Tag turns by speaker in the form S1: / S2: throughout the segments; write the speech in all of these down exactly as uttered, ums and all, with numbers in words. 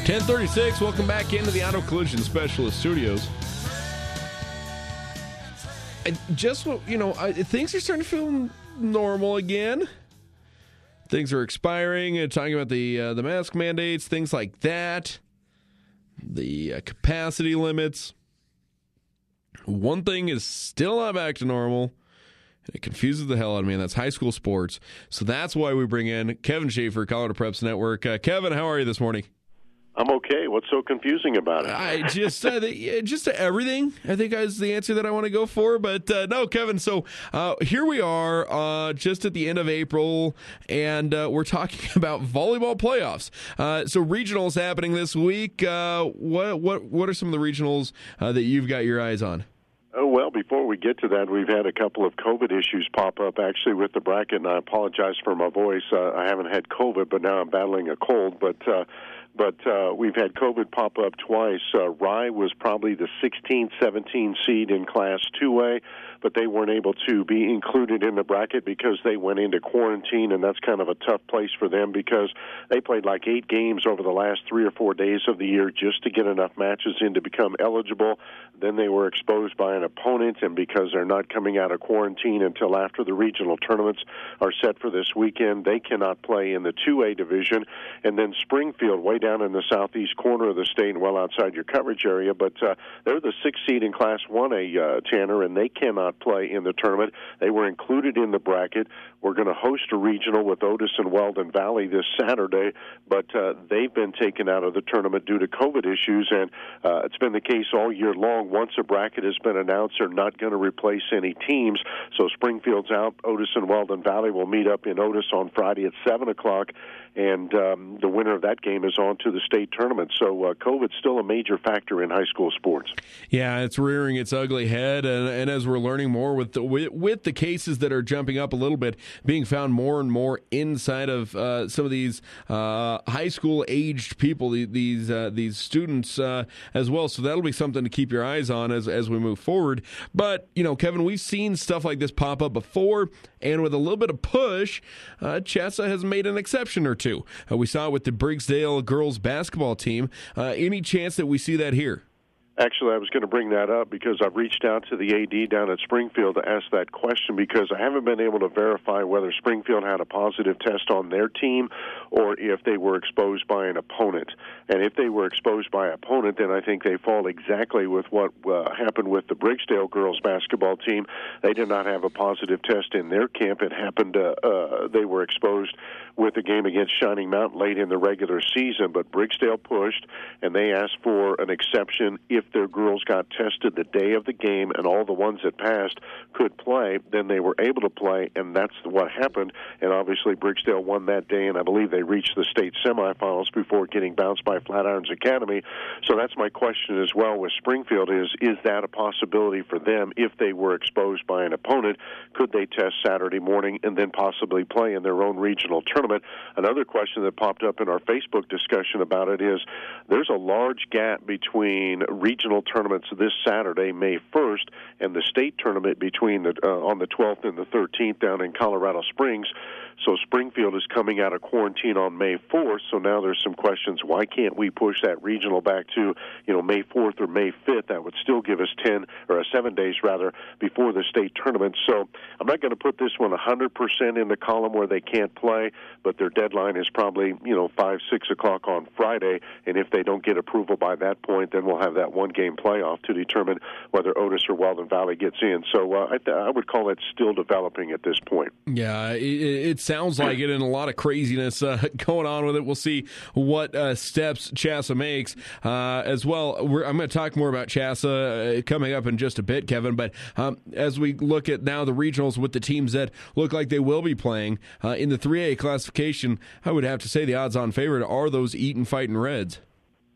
S1: ten thirty-six, welcome back into the Auto Collision Specialist Studios. I just, you know, I, things are starting to feel normal again. Things are expiring, uh, talking about the uh, the mask mandates, things like that, the uh, capacity limits. One thing is still not back to normal. It confuses the hell out of me, and that's high school sports. So that's why we bring in Kevin Schaefer, Colorado Preps Network. Uh, Kevin, how are you this morning?
S2: I'm okay. What's so confusing about it?
S1: I just, uh, the, just everything, I think, is the answer that I want to go for. But uh, no, Kevin, so uh, here we are uh, just at the end of April, and uh, we're talking about volleyball playoffs. Uh, so regionals happening this week. Uh, what what what are some of the regionals uh, that you've got your eyes on?
S2: Oh, well, before we get to that, we've had a couple of COVID issues pop up, actually, with the bracket, and I apologize for my voice. Uh, I haven't had COVID, but now I'm battling a cold. But uh, but uh, we've had COVID pop up twice. Uh, Rye was probably the sixteen seventeen seed in Class two A, but they weren't able to be included in the bracket because they went into quarantine, and that's kind of a tough place for them because they played like eight games over the last three or four days of the year just to get enough matches in to become eligible. Then they were exposed by an opponent, and because they're not coming out of quarantine until after the regional tournaments are set for this weekend, they cannot play in the two A division. And then Springfield, way down in the southeast corner of the state and well outside your coverage area, but uh, they're the sixth seed in Class one A, uh, Tanner, and they cannot play in the tournament. They were included in the bracket. We're going to host a regional with Otis and Weldon Valley this Saturday, but uh, they've been taken out of the tournament due to COVID issues, and uh, it's been the case all year long. Once a bracket has been announced, they're not going to replace any teams. So Springfield's out. Otis and Weldon Valley will meet up in Otis on Friday at seven o'clock, and um, the winner of that game is on to the state tournament. So uh, COVID's still a major factor in high school sports.
S1: Yeah, it's rearing its ugly head, and, and as we're learning more with the, with, with the cases that are jumping up a little bit, being found more and more inside of uh, some of these uh, high school aged people, these uh, these students uh, as well. So that'll be something to keep your eyes on as as we move forward. But you know, Kevin, we've seen stuff like this pop up before, and with a little bit of push, uh, CHSAA has made an exception or two. Uh, we saw it with the Briggsdale girls basketball team. Uh, any chance that we see that here?
S2: Actually, I was going to bring that up because I've reached out to the A D down at Springfield to ask that question because I haven't been able to verify whether Springfield had a positive test on their team or if they were exposed by an opponent. And if they were exposed by an opponent, then I think they fall exactly with what uh, happened with the Briggsdale girls basketball team. They did not have a positive test in their camp. It happened, uh, uh, they were exposed with the game against Shining Mountain late in the regular season, but Briggsdale pushed, and they asked for an exception if their girls got tested the day of the game and all the ones that passed could play, then they were able to play, and that's what happened. And obviously Briggsdale won that day, and I believe they reached the state semifinals before getting bounced by Flatirons Academy. So that's my question as well with Springfield is, is that a possibility for them if they were exposed by an opponent? Could they test Saturday morning and then possibly play in their own regional tournament? Another question that popped up in our Facebook discussion about it is there's a large gap between regional tournaments this Saturday, May first, and the state tournament between the uh, on the twelfth and the thirteenth down in Colorado Springs. So Springfield is coming out of quarantine on May fourth, so now there's some questions. Why can't we push that regional back to, you know, May fourth or May fifth? That would still give us ten or seven days, rather, before the state tournament. So I'm not going to put this one one hundred percent in the column where they can't play, but their deadline is probably, you know, five, six o'clock on Friday, and if they don't get approval by that point, then we'll have that one-game playoff to determine whether Otis or Weldon Valley gets in. So uh, I, th- I would call it still developing at this point.
S1: Yeah, it, it sounds like it, and a lot of craziness uh, going on with it. We'll see what uh, steps CHSAA makes uh, as well. We're, I'm going to talk more about CHSAA uh, coming up in just a bit, Kevin, but um, as we look at now the regionals with the teams that look like they will be playing uh, in the three A classification, I would have to say the odds-on favorite are those Eaton Fighting Reds.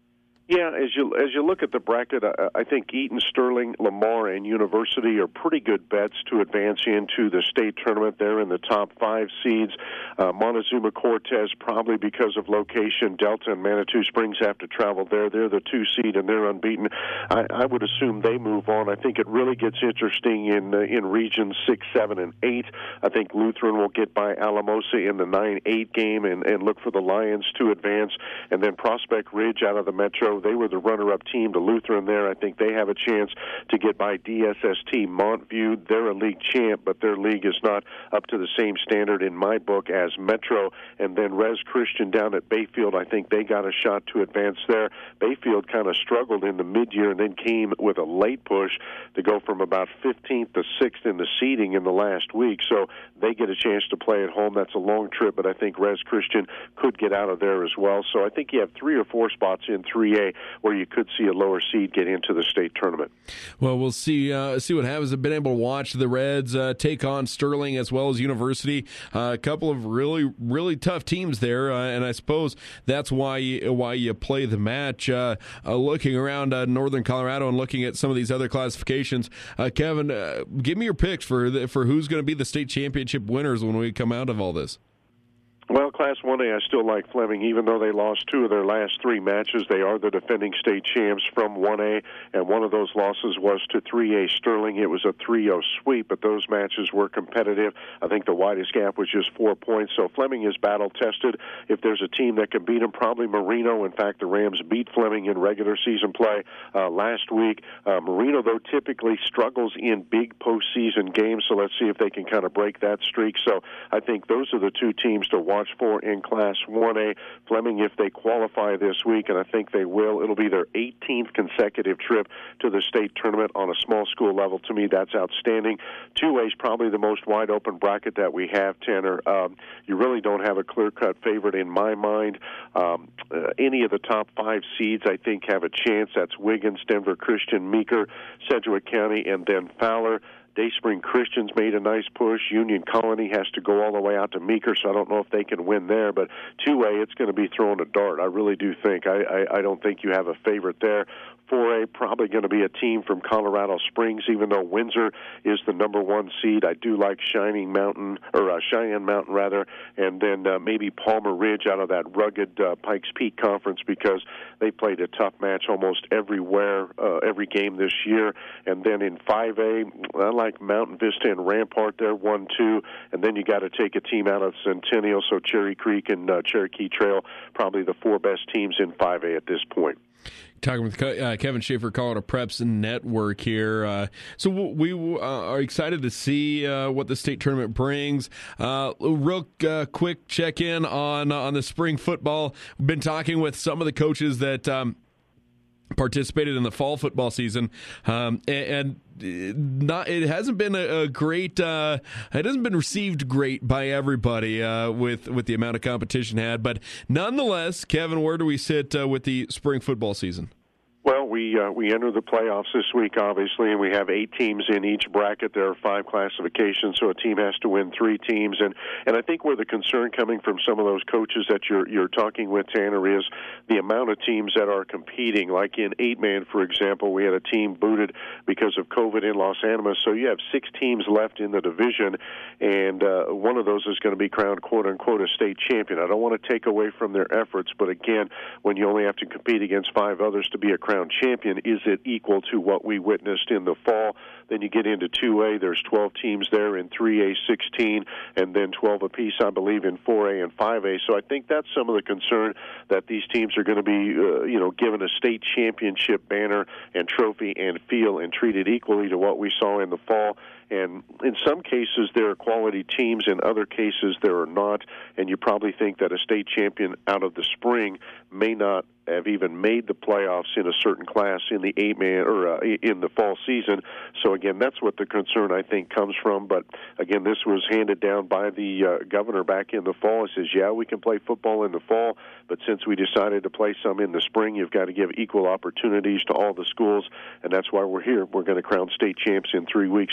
S2: Yeah, as you as you look at the bracket, I, I think Eaton, Sterling, Lamar, and University are pretty good bets to advance into the state tournament. They're in the top five seeds. Uh, Montezuma Cortez, probably because of location. Delta and Manitou Springs have to travel there. They're the two seed, and they're unbeaten. I, I would assume they move on. I think it really gets interesting in uh, in regions six, seven, and eight. I think Lutheran will get by Alamosa in the nine eight game and, and look for the Lions to advance. And then Prospect Ridge out of the Metro, they were the runner-up team to Lutheran there. I think they have a chance to get by D S S T. Montview, they're a league champ, but their league is not up to the same standard in my book as Metro. And then Res Christian down at Bayfield, I think they got a shot to advance there. Bayfield kind of struggled in the mid-year and then came with a late push to go from about fifteenth to sixth in the seeding in the last week. So they get a chance to play at home. That's a long trip, but I think Res Christian could get out of there as well. So I think you have three or four spots in three A where you could see a lower seed get into the state tournament.
S1: Well, we'll see uh, see what happens. I've been able to watch the Reds uh, take on Sterling as well as University. Uh, a couple of really, really tough teams there, uh, and I suppose that's why you, why you play the match. Uh, uh, looking around uh, northern Colorado and looking at some of these other classifications, uh, Kevin, uh, give me your picks for the, for who's going to be the state championship winners when we come out of all this.
S2: Well, Class one A, I still like Fleming. Even though they lost two of their last three matches, they are the defending state champs from one A, and one of those losses was to three A Sterling. It was a three oh sweep, but those matches were competitive. I think the widest gap was just four points, so Fleming is battle-tested. If there's a team that can beat them, probably Marino. In fact, the Rams beat Fleming in regular season play uh, last week. Uh, Marino, though, typically struggles in big postseason games, so let's see if they can kind of break that streak. So I think those are the two teams to watch for in Class one A. Fleming, if they qualify this week, and I think they will, it'll be their eighteenth consecutive trip to the state tournament on a small school level. To me, that's outstanding. two A is probably the most wide-open bracket that we have, Tanner. Um, you really don't have a clear-cut favorite in my mind. Um, uh, any of the top five seeds, I think, have a chance. That's Wiggins, Denver Christian, Meeker, Sedgwick County, and then Fowler. Dayspring Christians made a nice push. Union Colony has to go all the way out to Meeker, so I don't know if they can win there. But two A, it's going to be throwing a dart. I really do think. I, I, I don't think you have a favorite there. four A, probably going to be a team from Colorado Springs, even though Windsor is the number one seed. I do like Shining Mountain, or uh, Cheyenne Mountain, rather, and then uh, maybe Palmer Ridge out of that rugged uh, Pikes Peak Conference, because they played a tough match almost everywhere, uh, every game this year. And then in five A, I like Mountain Vista and Rampart there, one two, and then you got to take a team out of Centennial, so Cherry Creek and uh, Cherokee Trail, probably the four best teams in five A at this point.
S1: Talking with uh, Kevin Schaefer, Colorado Preps Network here. Uh, so we uh, are excited to see uh, what the state tournament brings. Uh, real uh, quick check-in on on the spring football. We've been talking with some of the coaches that um, participated in the fall football season, um, and, and not it hasn't been a, a great. Uh, it hasn't been received great by everybody uh, with with the amount of competition had. But nonetheless, Kevin, where do we sit uh, with the spring football season?
S2: Well, we uh, we enter the playoffs this week, obviously, and we have eight teams in each bracket. There are five classifications, so a team has to win three teams. And, and I think where the concern coming from some of those coaches that you're you're talking with, Tanner, is the amount of teams that are competing. Like in eight-man, for example, we had a team booted because of COVID in Los Animas, so you have six teams left in the division, and uh, one of those is going to be crowned, quote-unquote, a state champion. I don't want to take away from their efforts, but again, when you only have to compete against five others to be a crowned champion, is it equal to what we witnessed in the fall? Then you get into two A, there's twelve teams there, in three A, sixteen, and then twelve apiece, I believe, in four A and five A. So I think that's some of the concern, that these teams are going to be, uh, you know, given a state championship banner and trophy and feel and treated equally to what we saw in the fall. And in some cases, there are quality teams. In other cases, there are not. And you probably think that a state champion out of the spring may not have even made the playoffs in a certain class in the eight-man or uh, in the fall season. So again, that's what the concern, I think, comes from. But again, this was handed down by the uh, governor back in the fall. He says, yeah, we can play football in the fall, but since we decided to play some in the spring, you've got to give equal opportunities to all the schools, and that's why we're here. We're going to crown state champs in three weeks in football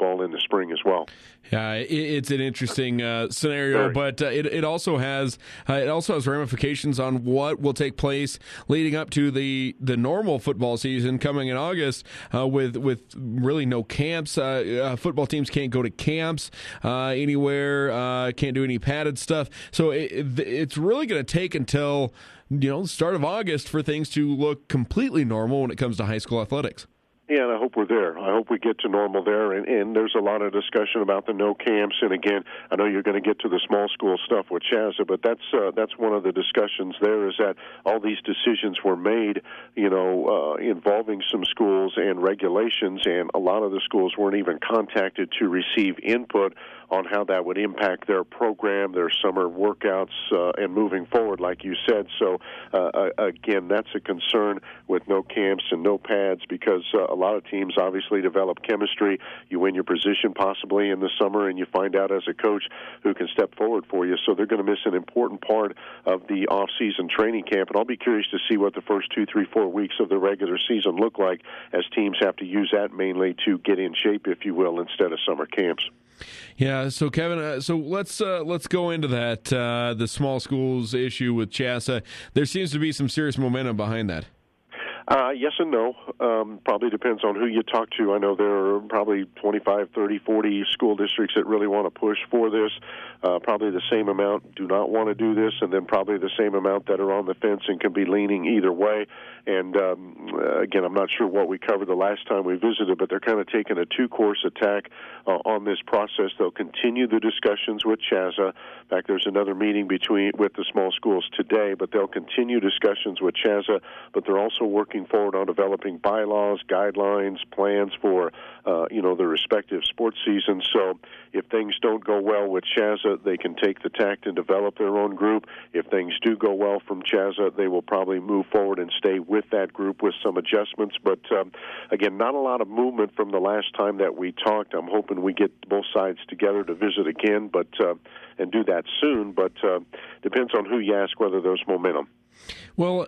S2: basketball in the spring as well.
S1: Yeah, it, it's an interesting uh, scenario,
S2: Very.
S1: but uh, it it also has uh, it also has ramifications on what will take place leading up to the, the normal football season coming in August. Uh, with with really no camps, uh, uh, football teams can't go to camps uh, anywhere, uh, can't do any padded stuff. So it, it, it's really going to take until you know the start of August for things to look completely normal when it comes to high school athletics.
S2: Yeah, and I hope we're there. I hope we get to normal there. And, and there's a lot of discussion about the no camps. And again, I know you're going to get to the small school stuff with Chazza, but that's uh, that's one of the discussions there is that all these decisions were made, you know, uh, involving some schools and regulations, and a lot of the schools weren't even contacted to receive input on how that would impact their program, their summer workouts, uh, and moving forward, like you said. So, uh, again, that's a concern with no camps and no pads because uh, a lot of teams obviously develop chemistry. You win your position possibly in the summer, and you find out as a coach who can step forward for you. So they're going to miss an important part of the off-season training camp, and I'll be curious to see what the first two, three, four weeks of the regular season look like as teams have to use that mainly to get in shape, if you will, instead of summer camps.
S1: Yeah, so Kevin, uh, so let's uh, let's go into that uh, the small schools issue with Chazza. There seems to be some serious momentum behind that.
S2: Uh, yes and no. Um, probably depends on who you talk to. I know there are probably twenty-five, thirty, forty school districts that really want to push for this. Uh, probably the same amount do not want to do this, and then probably the same amount that are on the fence and can be leaning either way. And, um, again, I'm not sure what we covered the last time we visited, but they're kind of taking a two-course attack uh, on this process. They'll continue the discussions with Chazza. In fact, there's another meeting between with the small schools today, but they'll continue discussions with Chazza, but they're also working forward on developing bylaws, guidelines, plans for, uh, you know, the respective sports seasons. So if things don't go well with Chazza, they can take the tact and develop their own group. If things do go well from Chazza, they will probably move forward and stay with that group with some adjustments. But, um, again, not a lot of movement from the last time that we talked. I'm hoping we get both sides together to visit again, but uh, and do that soon. But uh, depends on who you ask whether there's momentum.
S1: Well,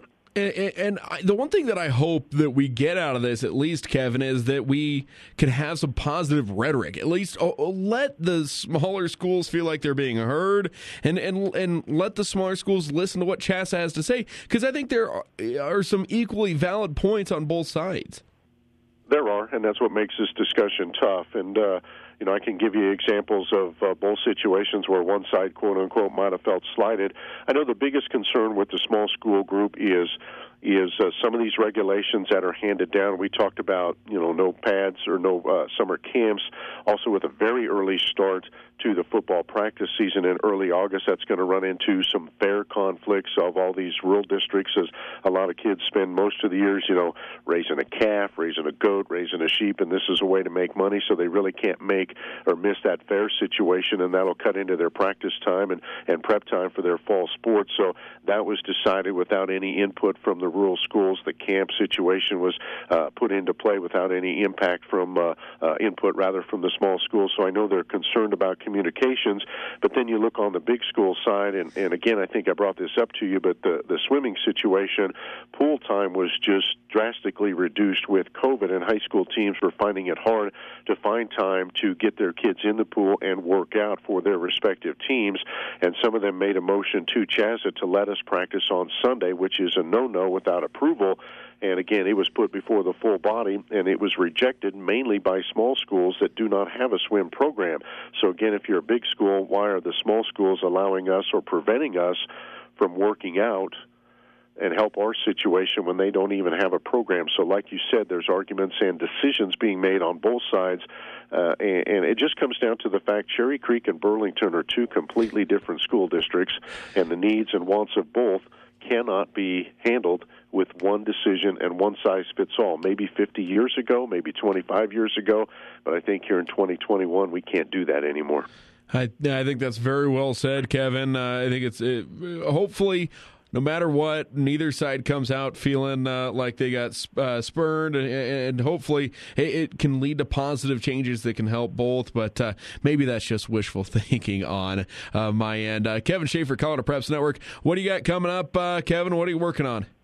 S1: and the one thing that I hope that we get out of this, at least, Kevin, is that we can have some positive rhetoric. At least let the smaller schools feel like they're being heard, and and, and let the smaller schools listen to what Chazza has to say, because I think there are some equally valid points on both sides.
S2: There are, and that's what makes this discussion tough. And, uh, you know, I can give you examples of uh, both situations where one side, quote-unquote, might have felt slighted. I know the biggest concern with the small school group is is uh, some of these regulations that are handed down. We talked about, you know, no pads or no uh, summer camps, also with a very early start to the football practice season in early August. That's going to run into some fair conflicts of all these rural districts, as a lot of kids spend most of the years, you know, raising a calf, raising a goat, raising a sheep, and this is a way to make money, so they really can't make or miss that fair situation, and that'll cut into their practice time and, and prep time for their fall sports. So that was decided without any input from the rural schools. The camp situation was uh, put into play without any impact from uh, uh, input, rather, from the small schools. So I know they're concerned about communications, but then you look on the big school side, and, and again, I think I brought this up to you, but the, the swimming situation, pool time was just drastically reduced with COVID, and high school teams were finding it hard to find time to get their kids in the pool and work out for their respective teams, and some of them made a motion to Chazza to let us practice on Sunday, which is a no-no without approval. And again, it was put before the full body, and it was rejected mainly by small schools that do not have a swim program. So again, if you're a big school, why are the small schools allowing us or preventing us from working out and help our situation when they don't even have a program? So like you said, there's arguments and decisions being made on both sides, uh, and, and it just comes down to the fact Cherry Creek and Burlington are two completely different school districts, and the needs and wants of both cannot be handled with one decision and one size fits all. Maybe fifty years ago, maybe twenty-five years ago, but I think here in twenty twenty-one we can't do that anymore.
S1: I, I think that's very well said, Kevin. Uh, I think it's it, hopefully, no matter what, neither side comes out feeling uh, like they got uh, spurned, and, and hopefully it, it can lead to positive changes that can help both, but uh, maybe that's just wishful thinking on uh, my end. Uh, Kevin Schaefer, Colorado Preps Network. What do you got coming up, uh, Kevin? What are you working on?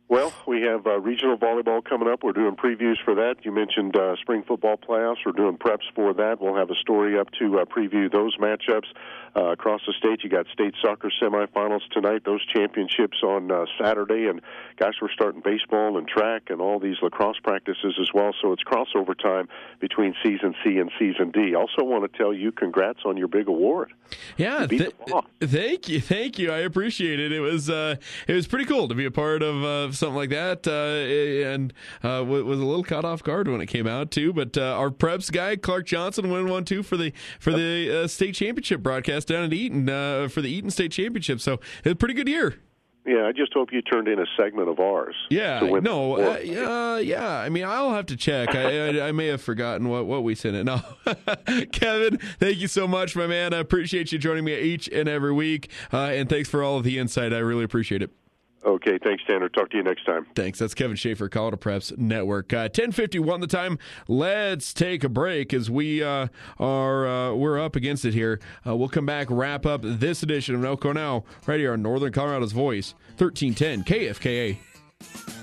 S2: Well, we have uh, regional volleyball coming up. We're doing previews for that. You mentioned uh, spring football playoffs. We're doing preps for that. We'll have a story up to uh, preview those matchups. Uh, across the state, you got state soccer semifinals tonight, those championships on uh, Saturday. And, gosh, we're starting baseball and track and all these lacrosse practices as well. So it's crossover time between Season C and Season D. Also want to tell you congrats on your big award.
S1: Yeah, th- thank you. Thank you. I appreciate it. It was uh, it was pretty cool to be a part of uh, something like that, uh, and uh, was a little caught off guard when it came out too. But uh, our preps guy Clark Johnson won one too for the for the uh, state championship broadcast down at Eaton uh, for the Eaton State Championship. So it was a pretty good year.
S2: Yeah, I just hope you turned in a segment of ours.
S1: Yeah, no, uh, uh, yeah. I mean, I'll have to check. I, I, I may have forgotten what, what we sent it. No, Kevin, thank you so much, my man. I appreciate you joining me each and every week, uh, and thanks for all of the insight. I really appreciate it.
S2: Okay, thanks, Tanner. Talk to you next time.
S1: Thanks. That's Kevin Schaefer, Colorado Preps Network. Uh, ten fifty-one the time. Let's take a break as we uh, are uh, we're up against it here. Uh, we'll come back, wrap up this edition of No Cornell right here on Northern Colorado's Voice, thirteen ten K F K A.